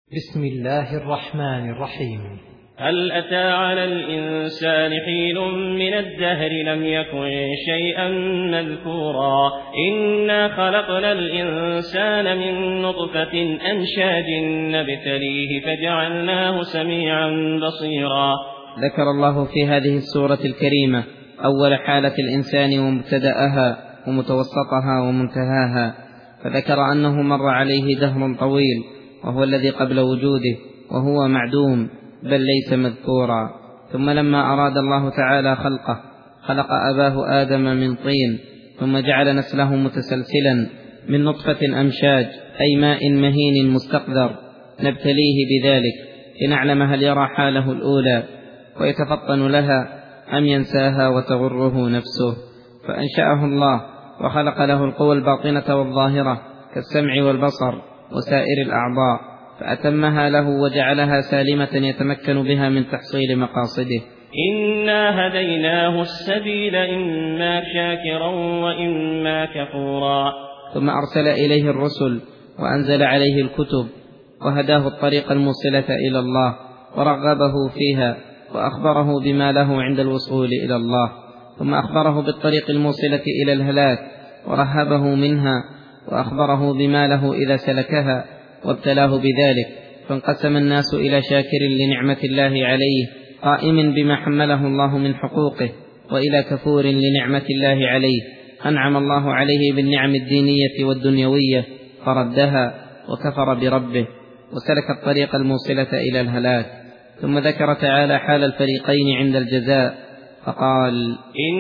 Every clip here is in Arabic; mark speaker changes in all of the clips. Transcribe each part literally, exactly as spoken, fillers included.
Speaker 1: بسم الله الرحمن الرحيم.
Speaker 2: هل أتى على الإنسان حين من الدهر لم يكن شيئا مذكورا إنا خلقنا الإنسان من نطفة أمشاج نبتليه فجعلناه سميعا بصيرا.
Speaker 3: ذكر الله في هذه السورة الكريمة أول حالة الإنسان ومبتدأها ومتوسطها ومنتهاها، فذكر أنه مر عليه دهر طويل وهو الذي قبل وجوده وهو معدوم بل ليس مذكورا. ثم لما أراد الله تعالى خلقه خلق أباه آدم من طين، ثم جعل نسله متسلسلا من نطفة أمشاج أي ماء مهين مستقذر نبتليه بذلك لنعلم هل يرى حاله الأولى ويتفطن لها أم ينساها وتغره نفسه. فأنشأه الله وخلق له القوى الباطنة والظاهرة كالسمع والبصر وسائر الأعضاء، فأتمها له وجعلها سالمة يتمكن بها من تحصيل مقاصده.
Speaker 2: إنا هديناه السبيل إما شاكرا وإما كفورا.
Speaker 3: ثم أرسل إليه الرسل وأنزل عليه الكتب وهداه الطريق الموصلة إلى الله ورغبه فيها وأخبره بما له عند الوصول إلى الله، ثم أخبره بالطريق الموصلة إلى الهلاك ورهبه منها وأخبره بما له إذا سلكها وابتلاه بذلك. فانقسم الناس إلى شاكر لنعمة الله عليه قائم بما حمله الله من حقوقه، وإلى كفور لنعمة الله عليه أنعم الله عليه بالنعم الدينية والدنيوية فردها وكفر بربه وسلك الطريق الموصلة إلى الهلاك. ثم ذكر تعالى حال الفريقين عند الجزاء فقال: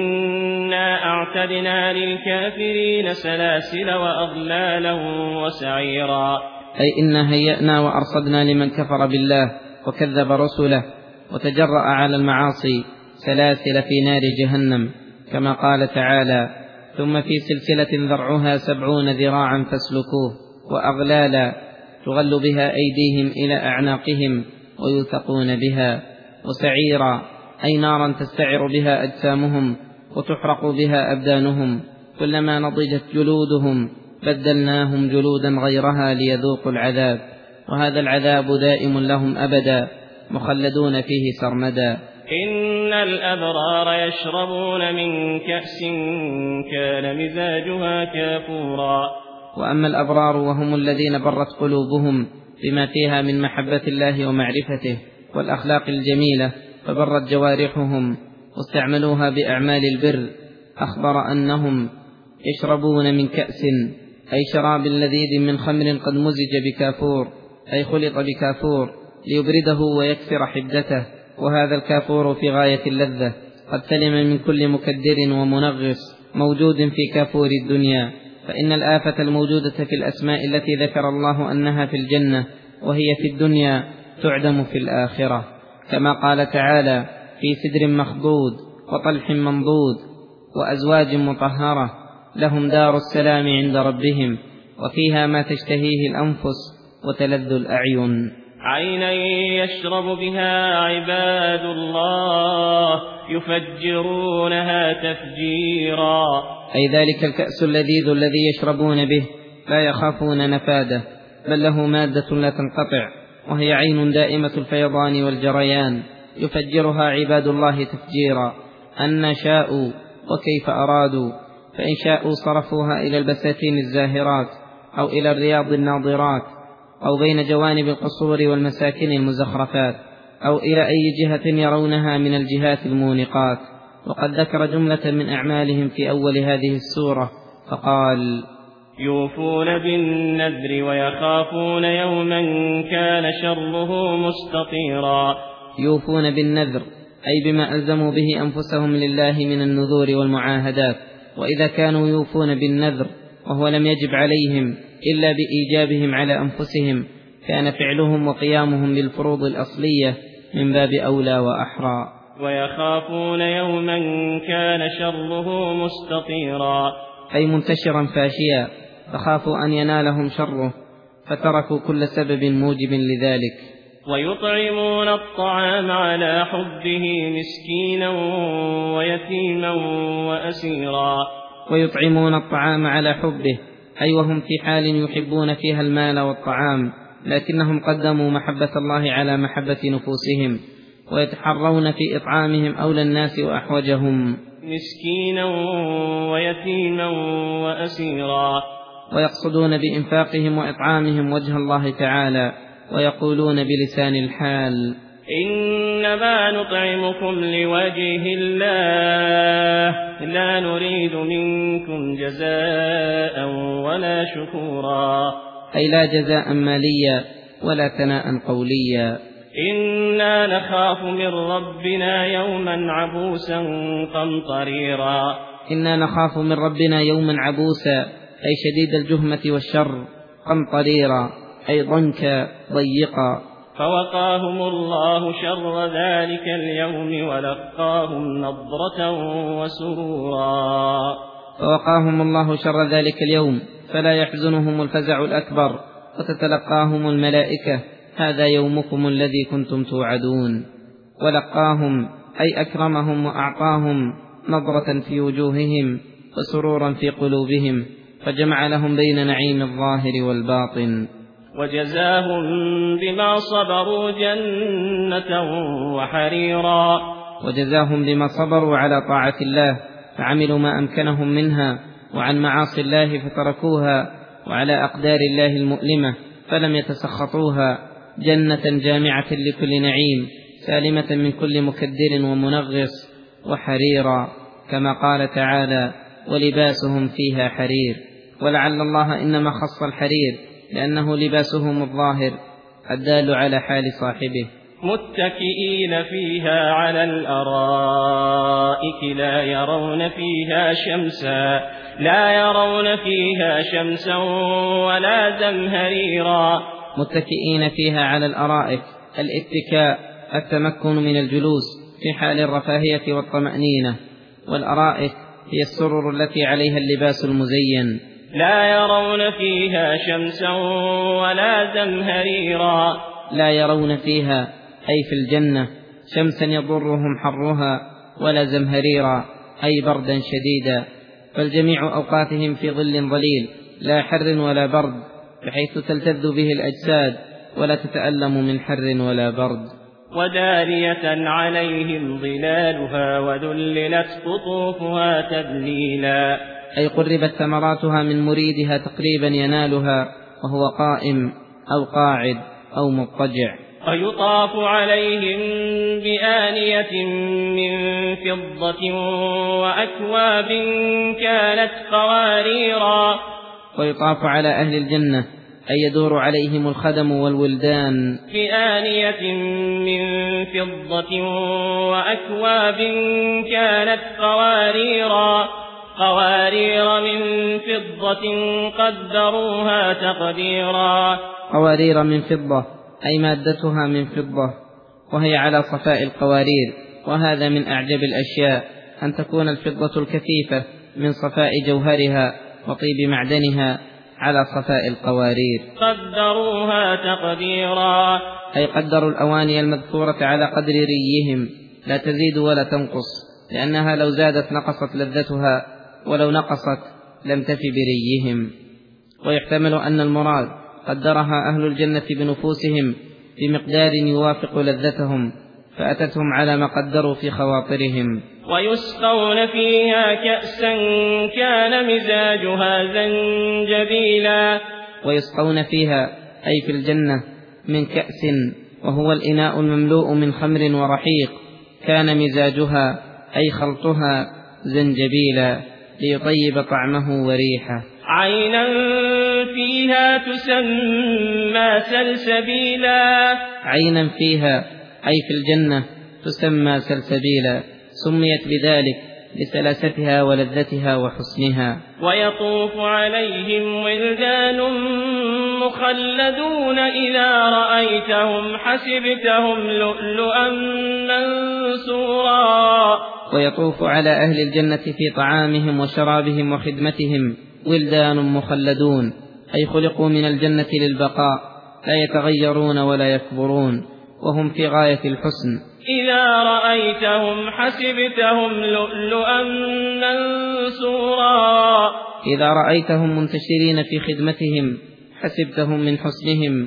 Speaker 2: إنا أعتدنا للكافرين سلاسل وأغلالا وسعيرا.
Speaker 3: أي إنا هيأنا وأرصدنا لمن كفر بالله وكذب رسله وتجرأ على المعاصي سلاسل في نار جهنم، كما قال تعالى: ثم في سلسلة ذرعها سبعون ذراعا فاسلكوه، وأغلالا تغل بها أيديهم إلى أعناقهم ويوثقون بها، وسعيرا أي نارا تستعر بها أجسامهم وتحرق بها أبدانهم، كلما نضجت جلودهم بدلناهم جلودا غيرها ليذوقوا العذاب، وهذا العذاب دائم لهم أبدا مخلدون فيه سرمدا.
Speaker 2: إن الأبرار يشربون من كأس كان مزاجها كافورا.
Speaker 3: وأما الأبرار وهم الذين برت قلوبهم بما فيها من محبة الله ومعرفته والأخلاق الجميلة فبرت جوارحهم واستعملوها بأعمال البر، أخبر أنهم يشربون من كأس أي شراب لذيذ من خمر قد مزج بكافور أي خلط بكافور ليبرده ويكسر حدته، وهذا الكافور في غاية اللذة قد سلم من كل مكدر ومنغص موجود في كافور الدنيا. فإن الآفة الموجودة في الأسماء التي ذكر الله أنها في الجنة وهي في الدنيا تعدم في الآخرة، كما قال تعالى: في سدر مخضود وطلح منضود وأزواج مطهرة لهم دار السلام عند ربهم وفيها ما تشتهيه الأنفس وتلذ الأعين.
Speaker 2: عينا يشرب بها عباد الله يفجرونها تفجيرا.
Speaker 3: أي ذلك الكأس اللذيذ الذي يشربون به لا يخافون نفاده، بل له مادة لا تنقطع وهي عين دائمة الفيضان والجريان يفجرها عباد الله تفجيرا أن شاءوا وكيف أرادوا، فإن شاءوا صرفوها إلى البساتين الزاهرات أو إلى الرياض الناضرات أو بين جوانب القصور والمساكن المزخرفات أو إلى أي جهة يرونها من الجهات المونقات. وقد ذكر جملة من أعمالهم في أول هذه السورة فقال:
Speaker 2: يوفون بالنذر ويخافون يوما كان شره مستطيرا.
Speaker 3: يوفون بالنذر أي بما ألزموا به أنفسهم لله من النذور والمعاهدات، وإذا كانوا يوفون بالنذر وهو لم يجب عليهم إلا بإيجابهم على أنفسهم كان فعلهم وقيامهم بالفروض الأصلية من باب أولى وأحرى.
Speaker 2: ويخافون يوما كان شره مستطيرا
Speaker 3: أي منتشرا فاشيا، فخافوا أن ينالهم شره فتركوا كل سبب موجب لذلك.
Speaker 2: ويطعمون الطعام على حبه مسكينا ويتيما وأسيرا.
Speaker 3: ويطعمون الطعام على حبه أي وهم في حال يحبون فيها المال والطعام لكنهم قدموا محبة الله على محبة نفوسهم، ويتحرون في إطعامهم أولى الناس وأحوجهم،
Speaker 2: مسكينا ويتيما وأسيرا،
Speaker 3: ويقصدون بإنفاقهم وإطعامهم وجه الله تعالى، ويقولون بلسان الحال:
Speaker 2: إنما نطعمكم لوجه الله لا نريد منكم جزاء ولا شكورا،
Speaker 3: أي لا جزاء ماليا ولا ثناء قوليا.
Speaker 2: إنا نخاف من ربنا يوما عبوسا قمطريرا،
Speaker 3: إنا نخاف من ربنا يوما عبوسا أي شديد الجهمة والشر، قمطريرا أي ضنكا ضيقا.
Speaker 2: فوقاهم الله شر ذلك اليوم ولقاهم نضرة وسرورا،
Speaker 3: فوقاهم الله شر ذلك اليوم فلا يحزنهم الفزع الأكبر، وتتلقاهم الملائكة: هذا يومكم الذي كنتم توعدون. ولقاهم أي أكرمهم وأعطاهم نضرة في وجوههم وسرورا في قلوبهم، فجمع لهم بين نعيم الظاهر والباطن.
Speaker 2: وجزاهم بما صبروا جنة وحريرا،
Speaker 3: وجزاهم بما صبروا على طاعة الله فعملوا ما أمكنهم منها، وعن معاصي الله فتركوها، وعلى أقدار الله المؤلمة فلم يتسخطوها، جنة جامعة لكل نعيم سالمة من كل مكدر ومنغص، وحريرا كما قال تعالى: ولباسهم فيها حرير. ولعل الله إنما خص الحرير لأنه لباسهم الظاهر الدال على حال صاحبه.
Speaker 2: متكئين فيها على الأرائك لا يرون فيها شمسا لا يرون فيها شمسا ولا زمهريرا.
Speaker 3: متكئين فيها على الأرائك، الاتكاء التمكن من الجلوس في حال الرفاهية والطمأنينة، والأرائك هي السرر التي عليها اللباس المزين.
Speaker 2: لا يرون فيها شمسا ولا زمهريرا،
Speaker 3: لا يرون فيها أي في الجنة شمسا يضرهم حرها، ولا زمهريرا أي بردا شديدا، فالجميع أوقاتهم في ظل ظليل لا حر ولا برد، بحيث تلتذ به الأجساد ولا تتألم من حر ولا برد.
Speaker 2: ودانية عليهم ظلالها وذللت قطوفها تذليلا،
Speaker 3: أي قربت ثمراتها من مريدها تقريبا ينالها وهو قائم أو قاعد أو مضطجع.
Speaker 2: ويطاف عليهم بآنية من فضة وأكواب كانت قواريرا.
Speaker 3: ويطاف على أهل الجنة أي يدور عليهم الخدم والولدان
Speaker 2: بآنية من فضة وأكواب كانت قواريرا قوارير من فضة قدروها تقديرا.
Speaker 3: قوارير من فضة أي مادتها من فضة، وهي على صفاء القوارير، وهذا من أعجب الأشياء أن تكون الفضة الكثيفة من صفاء جوهرها وطيب معدنها على صفاء القوارير.
Speaker 2: قدروها تقديرا
Speaker 3: أي قدروا الأواني المذكورة على قدر ريهم، لا تزيد ولا تنقص، لأنها لو زادت نقصت لذتها، ولو نقصت لم تف بريهم. ويحتمل أن المراد قدرها أهل الجنة بنفوسهم بمقدار يوافق لذتهم، فأتتهم على ما قدروا في خواطرهم.
Speaker 2: ويسقون فيها كأسا كان مزاجها زنجبيلا.
Speaker 3: ويسقون فيها أي في الجنة من كأس، وهو الإناء المملوء من خمر ورحيق، كان مزاجها أي خلطها زنجبيلا ليطيب طعمه وريحه.
Speaker 2: عينا فيها تسمى سلسبيلا.
Speaker 3: عينا فيها أي في الجنة تسمى سلسبيلا، سميت بذلك لسلاستها ولذتها وحسنها.
Speaker 2: ويطوف عليهم ولدان مخلدون إذا رأيتهم حسبتهم لؤلؤا منثورا.
Speaker 3: ويطوف على أهل الجنة في طعامهم وشرابهم وخدمتهم ولدان مخلدون، أي خلقوا من الجنة للبقاء، لا يتغيرون ولا يكبرون، وهم في غاية الحسن.
Speaker 2: إذا رأيتهم حسبتهم لؤلؤا منثورا.
Speaker 3: إذا رأيتهم منتشرين في خدمتهم حسبتهم من حسنهم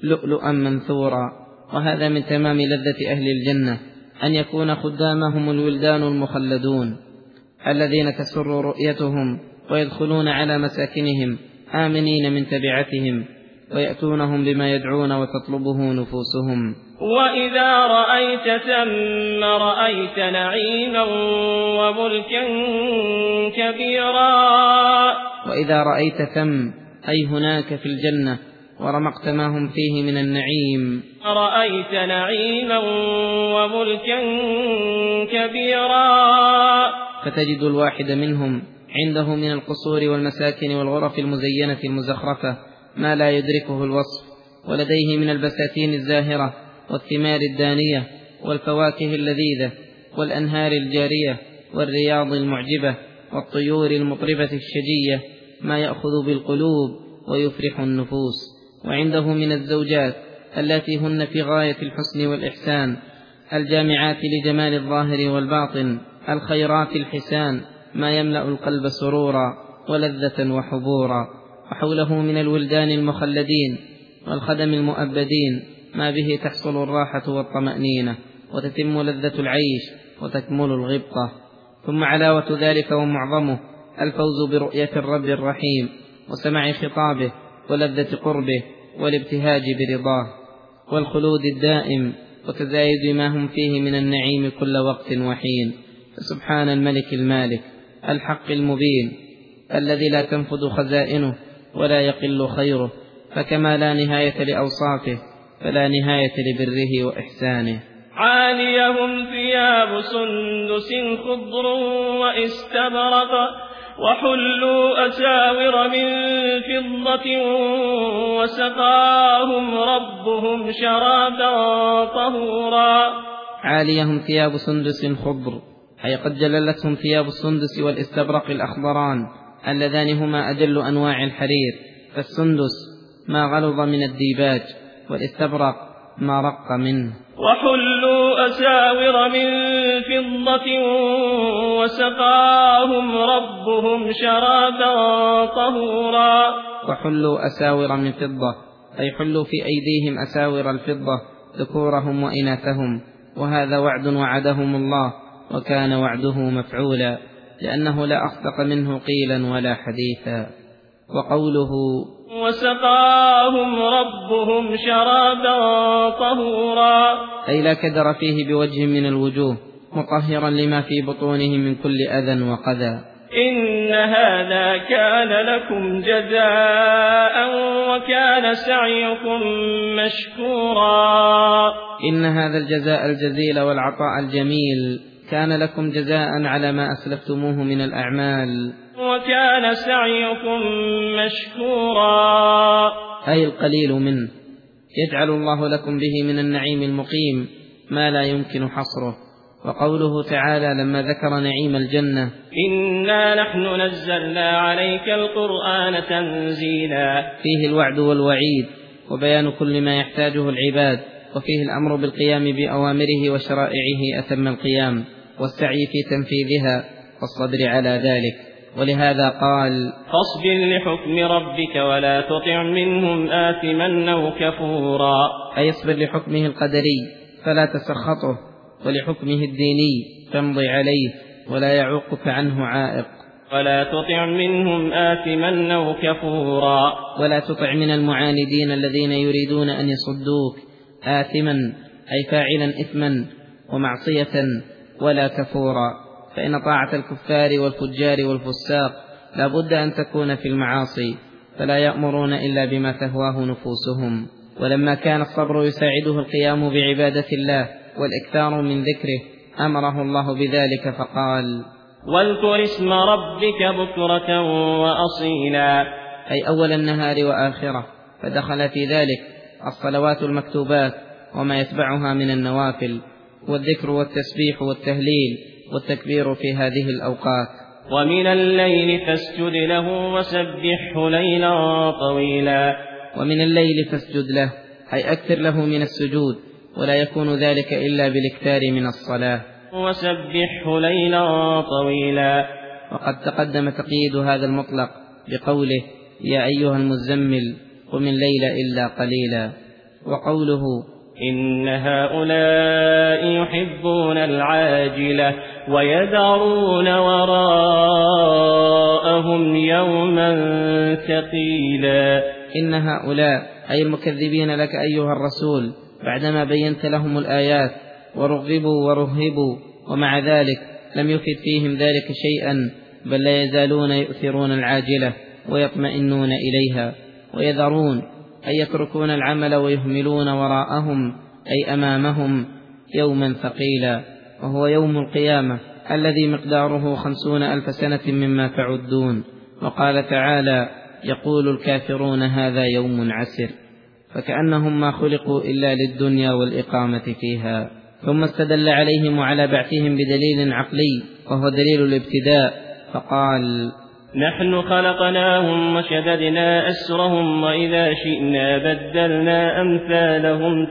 Speaker 3: لؤلؤا منثورا. وهذا من تمام لذة أهل الجنة، أن يكون خدامهم الولدان المخلدون الذين تسر رؤيتهم، ويدخلون على مساكنهم آمنين من تبعتهم، ويأتونهم بما يدعون وتطلبه نفوسهم.
Speaker 2: وإذا رأيت ثم رأيت نعيما وملكا كبيرا.
Speaker 3: وإذا رأيت ثم أي هناك في الجنة، ورمقت ما هم فيه من النعيم،
Speaker 2: رأيت نعيما وملكا كبيرا.
Speaker 3: فتجد الواحد منهم عنده من القصور والمساكن والغرف المزينة المزخرفة ما لا يدركه الوصف، ولديه من البساتين الزاهرة والثمار الدانية والفواكه اللذيذة والأنهار الجارية والرياض المعجبة والطيور المطربة الشجية ما يأخذ بالقلوب ويفرح النفوس. وعنده من الزوجات التي هن في غاية الحسن والإحسان، الجامعات لجمال الظاهر والباطن، الخيرات الحسان ما يملأ القلب سرورا ولذة وحبورا. وحوله من الولدان المخلدين والخدم المؤبدين ما به تحصل الراحة والطمأنينة، وتتم لذة العيش وتكمل الغبطة. ثم علاوة ذلك ومعظمه الفوز برؤية الرب الرحيم وسمع خطابه ولذة قربه والابتهاج برضاه، والخلود الدائم وتزايد ما هم فيه من النعيم كل وقت وحين. فسبحان الملك المالك الحق المبين الذي لا تنفد خزائنه ولا يقل خيره، فكما لا نهاية لأوصافه فلا نهاية لبره وإحسانه.
Speaker 2: عاليهم ثياب سندس خضر واستبرق، وحلوا أساور من فضة، وسقاهم ربهم شرابا طهورا.
Speaker 3: عاليهم ثياب سندس خضر، أي قد جللتهم ثياب السندس والاستبرق الأخضران اللذان هما أجل أنواع الحرير. فالسندس ما غلظ من الديباج، والاستبرق ما رق منه.
Speaker 2: وحلوا أساور من فضة، وسقاهم ربهم شرابا طهورا.
Speaker 3: وحلوا أساور من فضة، أي حلوا في أيديهم أساور الفضة ذكورهم وإناثهم، وهذا وعد وعدهم الله، وكان وعده مفعولا، لأنه لا أصدق منه قيلا ولا حديثا. وقوله
Speaker 2: وسقاهم ربهم شرابا طهورا،
Speaker 3: أي لا كدر فيه بوجه من الوجوه، مطهرا لما في بطونهم من كل أذى وقذى.
Speaker 2: إن هذا كان لكم جزاء وكان سعيكم مشكورا.
Speaker 3: إن هذا الجزاء الجزيل والعطاء الجميل كان لكم جزاء على ما أسلفتموه من الأعمال،
Speaker 2: وكان سعيكم مشكورا،
Speaker 3: أي القليل منه، يجعل الله لكم به من النعيم المقيم ما لا يمكن حصره. وقوله تعالى لما ذكر نعيم الجنة:
Speaker 2: إنا نحن نزلنا عليك القرآن تنزيلا،
Speaker 3: فيه الوعد والوعيد وبيان كل ما يحتاجه العباد، وفيه الأمر بالقيام بأوامره وشرائعه أتم القيام، والسعي في تنفيذها والصبر على ذلك. ولهذا قال:
Speaker 2: فاصبر لحكم ربك ولا تطع منهم آثما أو كفورا،
Speaker 3: أي اصبر لحكمه القدري فلا تسخطه، ولحكمه الديني فامضي عليه ولا يعوقك عنه عائق.
Speaker 2: ولا تطع منهم آثما أو كفورا، ولا
Speaker 3: تطع من المعاندين الذين يريدون أن يصدوك آثما أي فاعلا إثما ومعصية، ولا كفورا، فإن طاعة الكفار والفجار والفساق لا بد أن تكون في المعاصي، فلا يأمرون إلا بما تهواه نفوسهم. ولما كان الصبر يساعده القيام بعبادة الله والإكثار من ذكره أمره الله بذلك فقال:
Speaker 2: واذكر اسم ربك بكرة وأصيلا،
Speaker 3: أي أول النهار وآخرة، فدخل في ذلك الصلوات المكتوبات وما يتبعها من النوافل، والذكر والتسبيح والتهليل والتكبير في هذه الأوقات.
Speaker 2: ومن الليل فاسجد له وسبحه ليلا طويلا،
Speaker 3: ومن الليل فاسجد له أي أكثر له من السجود، ولا يكون ذلك إلا بالاكثار من الصلاة.
Speaker 2: وسبحه ليلا طويلا،
Speaker 3: وقد تقدم تقييد هذا المطلق بقوله: يا أيها المزمل قم الليل إلا قليلا. وقوله
Speaker 2: إن هؤلاء يحبون العاجلة ويذرون وراءهم يوما ثقيلا.
Speaker 3: إن هؤلاء أي المكذبين لك أيها الرسول بعدما بينت لهم الآيات ورغبوا ورهبوا ومع ذلك لم يفد فيهم ذلك شيئا، بل لا يزالون يؤثرون العاجلة ويطمئنون إليها، ويذرون أي يتركون العمل ويهملون وراءهم أي أمامهم يوما ثقيلا، وهو يوم القيامة الذي مقداره خمسون ألف سنة مما تعدون. وقال تعالى يقول الكافرون هذا يوم عسر، فكأنهم ما خلقوا إلا للدنيا والإقامة فيها. ثم استدل عليهم وعلى بعثهم بدليل عقلي وهو دليل الابتداء، فقال
Speaker 2: نحن خلقناهم وشددنا أسرهم وإذا شئنا بدلنا أمثالهم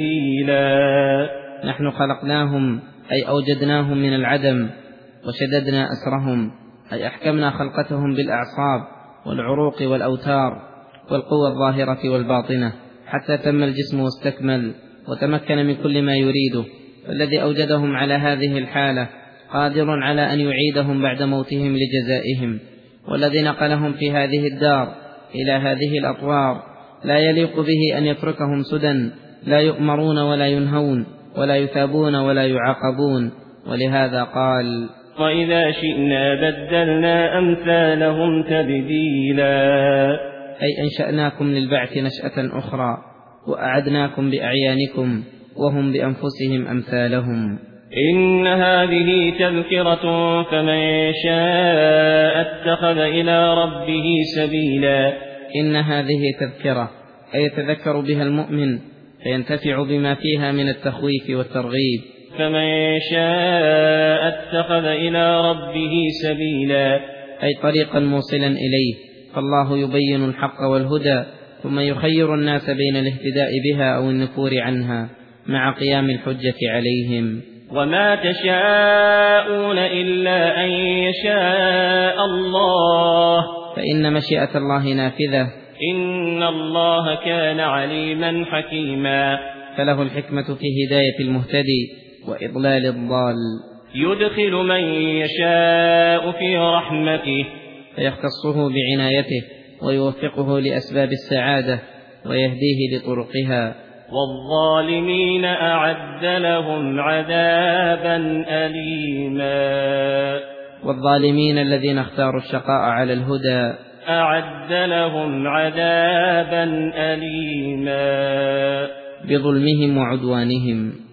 Speaker 2: تبديلا.
Speaker 3: نحن خلقناهم أي أوجدناهم من العدم، وشددنا أسرهم أي أحكمنا خلقتهم بالأعصاب والعروق والأوتار والقوى الظاهرة والباطنة حتى تم الجسم واستكمل وتمكن من كل ما يريده. فالذي أوجدهم على هذه الحالة قادر على أن يعيدهم بعد موتهم لجزائهم، والذي نقلهم في هذه الدار إلى هذه الأطوار لا يليق به أن يتركهم سدى لا يؤمرون ولا ينهون ولا يثابون ولا يعاقبون. ولهذا قال
Speaker 2: وإذا شئنا بدلنا أمثالهم تبديلا،
Speaker 3: أي أنشأناكم للبعث نشأة أخرى وأعدناكم بأعيانكم وهم بأنفسهم أمثالهم.
Speaker 2: إن هذه تذكرة فمن شاء اتخذ إلى ربه سبيلا.
Speaker 3: إن هذه تذكرة أي يتذكر بها المؤمن فينتفع بما فيها من التخويف والترغيب.
Speaker 2: فمن شاء اتخذ إلى ربه سبيلا
Speaker 3: أي طريقا موصلا إليه، فالله يبين الحق والهدى ثم يخير الناس بين الاهتداء بها أو النفور عنها مع قيام الحجة عليهم.
Speaker 2: وما تشاءون إلا أن يشاء الله،
Speaker 3: فإن مشيئة الله نافذة.
Speaker 2: إن الله كان عليما حكيما.
Speaker 3: فله الحكمة في هداية المهتدي وإضلال الضال.
Speaker 2: يدخل من يشاء في رحمته،
Speaker 3: فيختصه بعنايته ويوفقه لأسباب السعادة ويهديه لطرقها.
Speaker 2: والظالمين أعد لهم عذابا أليما.
Speaker 3: والظالمين الذين اختاروا الشقاء على الهدى
Speaker 2: أعد لهم عذابا أليما
Speaker 3: بظلمهم وعدوانهم.